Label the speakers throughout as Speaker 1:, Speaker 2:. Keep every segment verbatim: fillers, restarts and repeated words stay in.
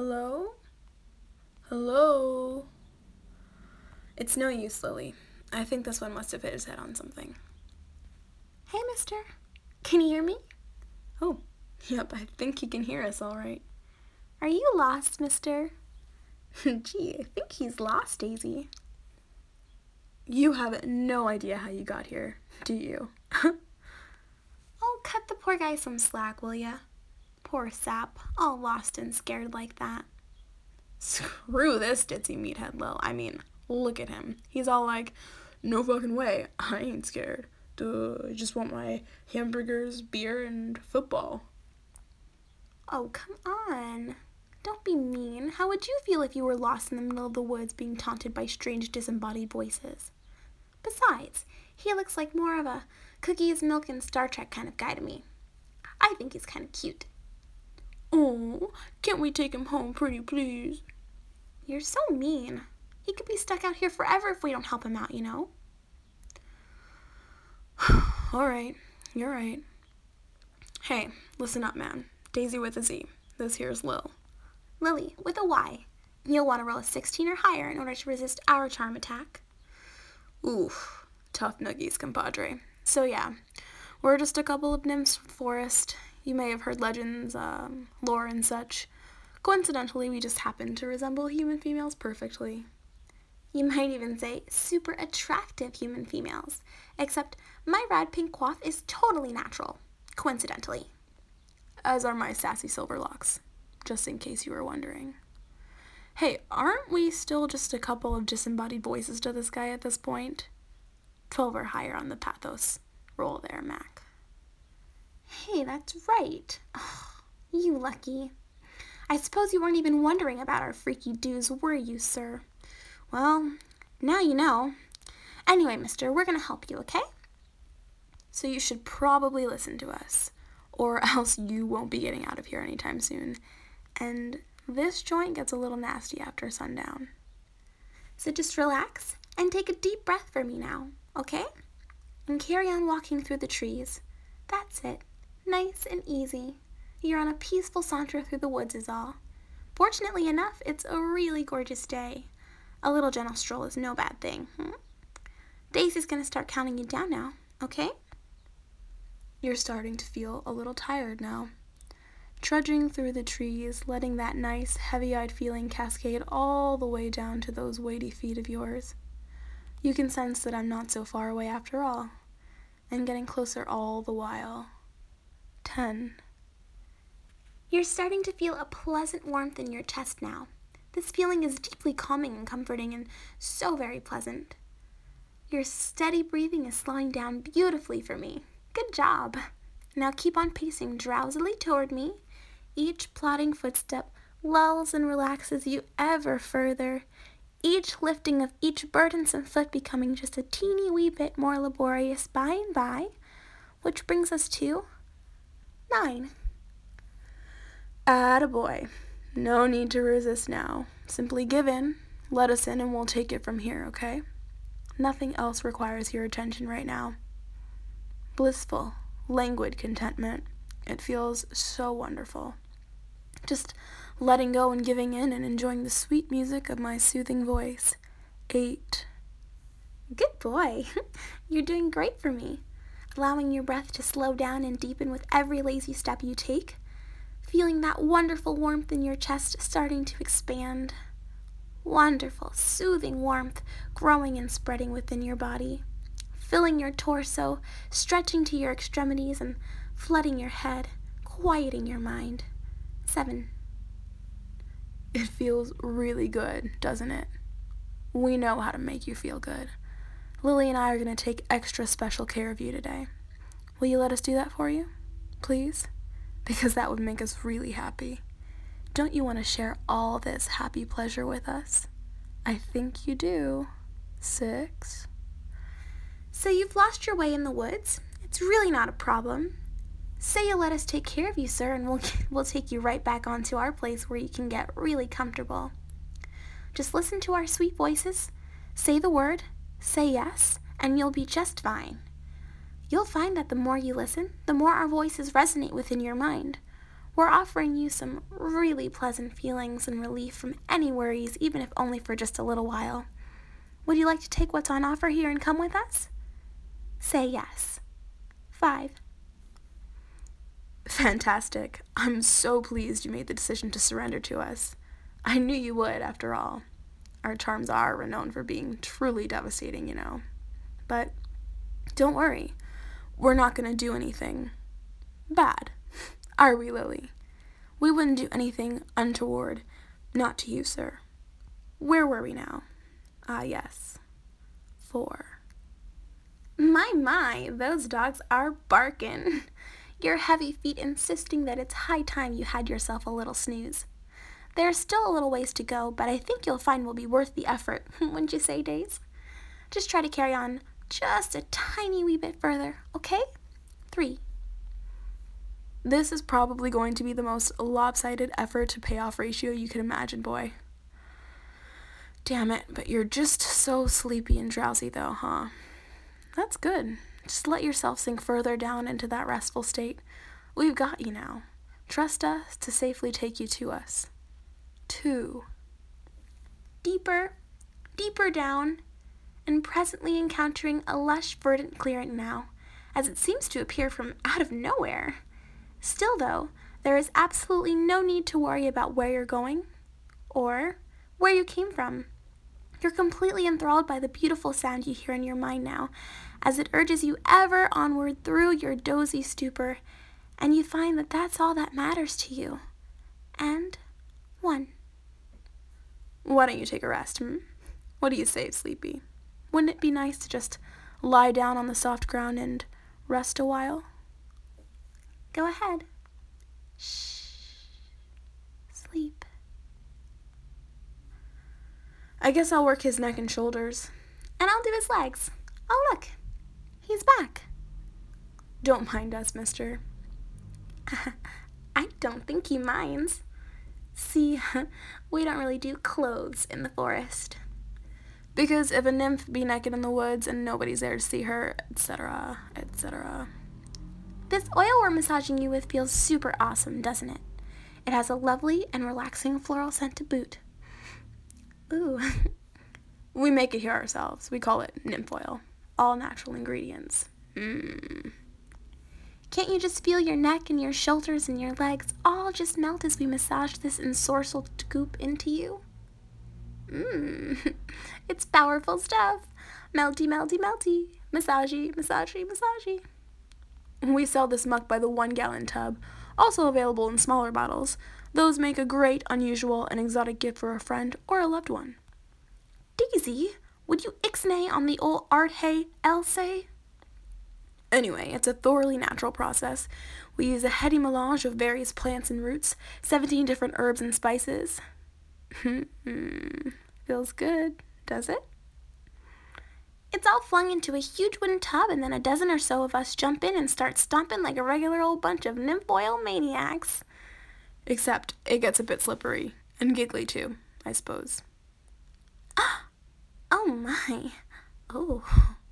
Speaker 1: Hello? Hello? It's no use, Lily. I think this one must have hit his head on something.
Speaker 2: Hey, mister. Can you hear me?
Speaker 1: Oh, yep, I think he can hear us all right.
Speaker 2: Are you lost, mister?
Speaker 1: Gee, I think he's lost, Daisy. You have no idea how you got here, do you?
Speaker 2: Oh, cut the poor guy some slack, will ya? Poor sap, all lost and scared like that.
Speaker 1: Screw this ditzy meathead, Lil. I mean, look at him. He's all like, no fucking way, I ain't scared. Duh, I just want my hamburgers, beer, and football.
Speaker 2: Oh, come on. Don't be mean. How would you feel if you were lost in the middle of the woods being taunted by strange disembodied voices? Besides, he looks like more of a cookies, milk, and Star Trek kind of guy to me. I think he's kind of cute.
Speaker 1: Oh, can't we take him home, pretty please?
Speaker 2: You're so mean. He could be stuck out here forever if we don't help him out, you know?
Speaker 1: All right, you're right. Hey, listen up, man. Daisy with a Z. This here's Lil.
Speaker 2: Lily with a Y. You'll want to roll a sixteen or higher in order to resist our charm attack.
Speaker 1: Oof, tough nuggies, compadre. So yeah, we're just a couple of nymphs from the forest. You may have heard legends, um, lore and such. Coincidentally, we just happen to resemble human females perfectly.
Speaker 2: You might even say super attractive human females, except my rad pink coif is totally natural, coincidentally.
Speaker 1: As are my sassy silver locks, just in case you were wondering. Hey, aren't we still just a couple of disembodied voices to this guy at this point? Twelve or higher on the pathos roll there, Mac.
Speaker 2: Hey, that's right. Oh, you lucky. I suppose you weren't even wondering about our freaky do's, were you, sir? Well, now you know. Anyway, mister, we're going to help you, okay?
Speaker 1: So you should probably listen to us, or else you won't be getting out of here anytime soon. And this joint gets a little nasty after sundown.
Speaker 2: So just relax and take a deep breath for me now, okay? And carry on walking through the trees. That's it. Nice and easy. You're on a peaceful saunter through the woods is all. Fortunately enough, it's a really gorgeous day. A little gentle stroll is no bad thing. Hmm? Daisy's going to start counting you down now, okay?
Speaker 1: You're starting to feel a little tired now. Trudging through the trees, letting that nice, heavy-eyed feeling cascade all the way down to those weighty feet of yours. You can sense that I'm not so far away after all, and getting closer all the while. Ten.
Speaker 2: You're starting to feel a pleasant warmth in your chest now. This feeling is deeply calming and comforting and so very pleasant. Your steady breathing is slowing down beautifully for me. Good job. Now keep on pacing drowsily toward me. Each plodding footstep lulls and relaxes you ever further, each lifting of each burdensome foot becoming just a teeny wee bit more laborious by and by, which brings us to nine.
Speaker 1: Attaboy. No need to resist now. Simply give in, let us in, and we'll take it from here, okay? Nothing else requires your attention right now. Blissful, languid contentment. It feels so wonderful. Just letting go and giving in and enjoying the sweet music of my soothing voice. Eight.
Speaker 2: Good boy. You're doing great for me. Allowing your breath to slow down and deepen with every lazy step you take. Feeling that wonderful warmth in your chest starting to expand. Wonderful, soothing warmth growing and spreading within your body. Filling your torso, stretching to your extremities and flooding your head, quieting your mind. Seven.
Speaker 1: It feels really good, doesn't it? We know how to make you feel good. Lily and I are going to take extra special care of you today. Will you let us do that for you? Please? Because that would make us really happy. Don't you want to share all this happy pleasure with us? I think you do. Six.
Speaker 2: So you've lost your way in the woods? It's really not a problem. Say you'll let us take care of you, sir, and we'll, we'll take you right back onto our place where you can get really comfortable. Just listen to our sweet voices, say the word, say yes, and you'll be just fine. You'll find that the more you listen, the more our voices resonate within your mind. We're offering you some really pleasant feelings and relief from any worries, even if only for just a little while. Would you like to take what's on offer here and come with us? Say yes. Five.
Speaker 1: Fantastic. I'm so pleased you made the decision to surrender to us. I knew you would, after all. Our charms are renowned for being truly devastating, you know. But don't worry. We're not going to do anything bad. Are we, Lily? We wouldn't do anything untoward. Not to you, sir. Where were we now? Ah, yes. Four.
Speaker 2: My, my, those dogs are barking. Your heavy feet insisting that it's high time you had yourself a little snooze. There's still a little ways to go, but I think you'll find will be worth the effort, wouldn't you say, Days? Just try to carry on just a tiny wee bit further, okay? Three.
Speaker 1: This is probably going to be the most lopsided effort to payoff ratio you could imagine, boy. Damn it, but you're just so sleepy and drowsy though, huh? That's good. Just let yourself sink further down into that restful state. We've got you now. Trust us to safely take you to us. Two.
Speaker 2: Deeper, deeper down, and presently encountering a lush verdant clearing now, as it seems to appear from out of nowhere. Still, though, there is absolutely no need to worry about where you're going or where you came from. You're completely enthralled by the beautiful sound you hear in your mind now, as it urges you ever onward through your dozy stupor, and you find that that's all that matters to you. And one.
Speaker 1: Why don't you take a rest, hmm? What do you say, Sleepy? Wouldn't it be nice to just lie down on the soft ground and rest a while?
Speaker 2: Go ahead. Shh. Sleep.
Speaker 1: I guess I'll work his neck and shoulders.
Speaker 2: And I'll do his legs. Oh, look. He's back.
Speaker 1: Don't mind us, mister.
Speaker 2: I don't think he minds. See, we don't really do clothes in the forest.
Speaker 1: Because if a nymph be naked in the woods and nobody's there to see her, et cetera, et cetera.
Speaker 2: This oil we're massaging you with feels super awesome, doesn't it? It has a lovely and relaxing floral scent to boot. Ooh.
Speaker 1: We make it here ourselves. We call it nymph oil. All natural ingredients. Mmm.
Speaker 2: Can't you just feel your neck and your shoulders and your legs all just melt as we massage this ensorcelled goop into you? Mmm. It's powerful stuff. Melty, melty, melty. Massagey, massagey, massagey.
Speaker 1: We sell this muck by the one-gallon tub, also available in smaller bottles. Those make a great, unusual, and exotic gift for a friend or a loved one.
Speaker 2: Daisy, would you ixnay on the old art hey else?
Speaker 1: Anyway, it's a thoroughly natural process. We use a heady melange of various plants and roots, seventeen different herbs and spices. Feels good, does it?
Speaker 2: It's all flung into a huge wooden tub, and then a dozen or so of us jump in and start stomping like a regular old bunch of nymph oil maniacs.
Speaker 1: Except it gets a bit slippery, and giggly too, I suppose.
Speaker 2: Oh my. Oh.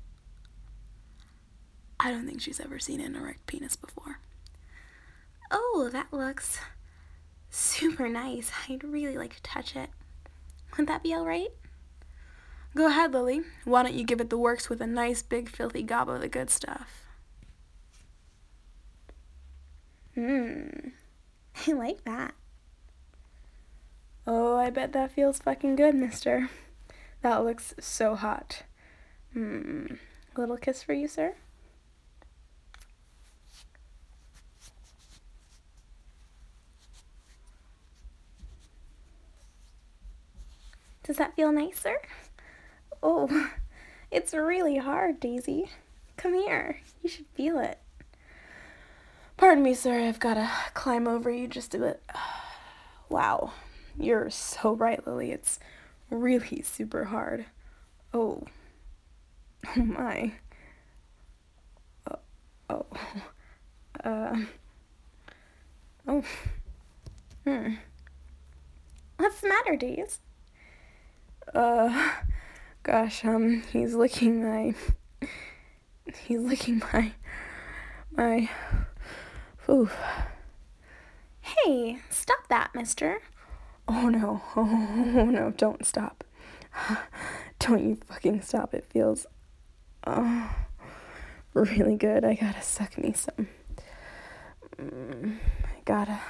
Speaker 1: I don't think she's ever seen an erect penis before.
Speaker 2: Oh, that looks super nice. I'd really like to touch it. Would that be all right?
Speaker 1: Go ahead, Lily. Why don't you give it the works with a nice big filthy gob of the good stuff?
Speaker 2: Mmm. I like that.
Speaker 1: Oh, I bet that feels fucking good, mister. That looks so hot. Hmm. A little kiss for you, sir?
Speaker 2: Does that feel nice, sir? Oh, it's really hard, Daisy. Come here. You should feel it.
Speaker 1: Pardon me, sir. I've got to climb over you just a bit. Wow. You're so right, Lily. It's really super hard. Oh. Oh, my. Uh, oh. Uh. Oh. Hmm.
Speaker 2: What's the matter, Daisy?
Speaker 1: Uh, gosh, um, he's licking my, he's licking my, my, oof.
Speaker 2: Hey, Hey, stop that, mister.
Speaker 1: Oh no, oh no, don't stop. Don't you fucking stop. It feels oh, really good. I gotta suck me some. Mm, I gotta.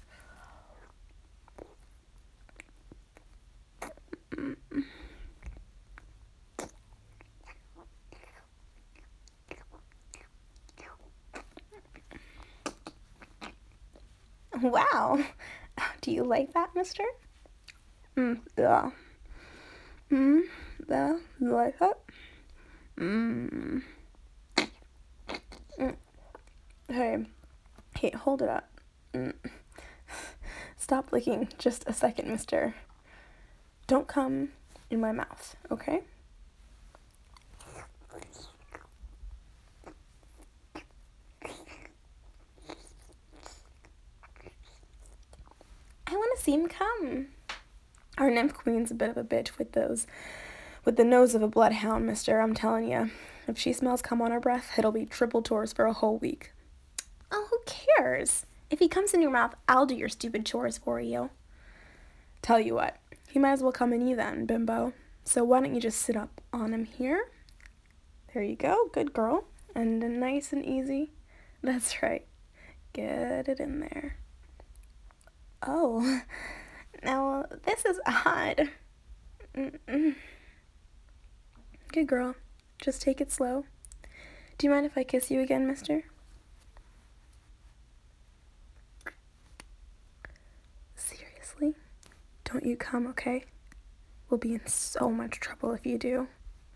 Speaker 1: Mm.
Speaker 2: Wow. Do you like that, mister?
Speaker 1: Mm, yeah. Mm, yeah, you like that? Mm. Mm. Hey, hey, hold it up. Mm. Stop licking just a second, mister. Don't come in my mouth, okay?
Speaker 2: I want to see him come.
Speaker 1: Our nymph queen's a bit of a bitch with those, with the nose of a bloodhound, mister, I'm telling ya. If she smells cum on her breath, it'll be triple tours for a whole week.
Speaker 2: Oh, who cares? If he comes in your mouth, I'll do your stupid chores for you.
Speaker 1: Tell you what, he might as well come in you then, bimbo. So why don't you just sit up on him here? There you go, good girl. And nice and easy. That's right. Get it in there.
Speaker 2: Oh, now this is odd.
Speaker 1: Mm-mm. Good girl. Just take it slow. Do you mind if I kiss you again, mister? Seriously? Don't you come, okay? We'll be in so much trouble if you do.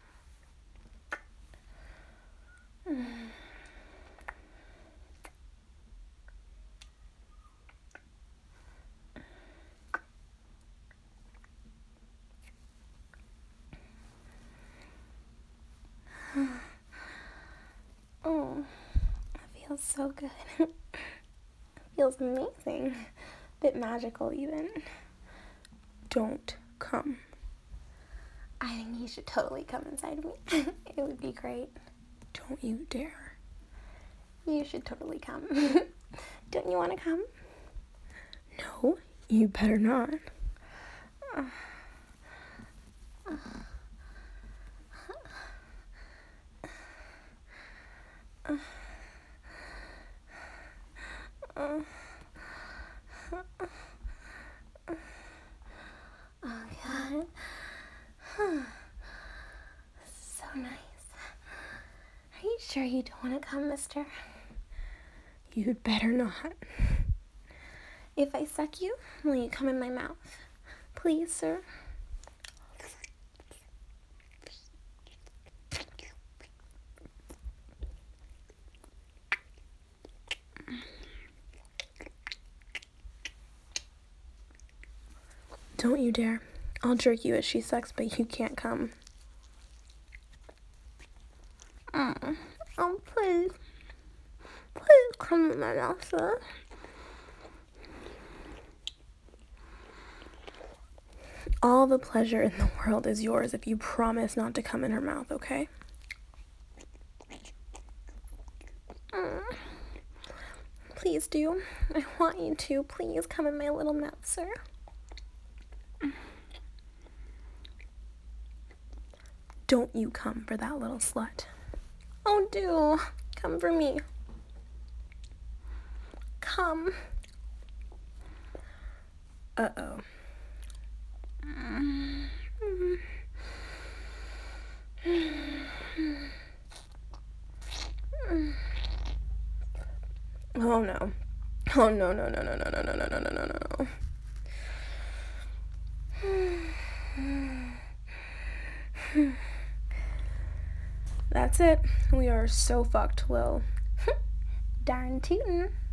Speaker 2: Oh, it feels so good. It feels amazing. A bit magical, even.
Speaker 1: Don't come.
Speaker 2: I think he should totally come inside me. It would be great.
Speaker 1: Don't you dare.
Speaker 2: You should totally come. Don't you want to come?
Speaker 1: No, you better not.
Speaker 2: Uh, uh, uh, uh, oh, God. So nice. Are you sure you don't want to come, mister?
Speaker 1: You'd better not.
Speaker 2: If I suck you, will you come in my mouth? Please, sir.
Speaker 1: Don't you dare. I'll jerk you as she sucks, but you can't come.
Speaker 2: Mm. Oh, please. Please come in my mouth, sir.
Speaker 1: All the pleasure in the world is yours if you promise not to come in her mouth, okay?
Speaker 2: Mm. Please do. I want you to. Please come in my little mouth, sir.
Speaker 1: Don't you come for that little slut.
Speaker 2: Oh, do. Come for me. Come.
Speaker 1: Uh-oh. Oh no. Oh no, no, no, no, no, no, no, no, no, no, no, no. That's it. We are so fucked, Lil.
Speaker 2: Darn tootin'.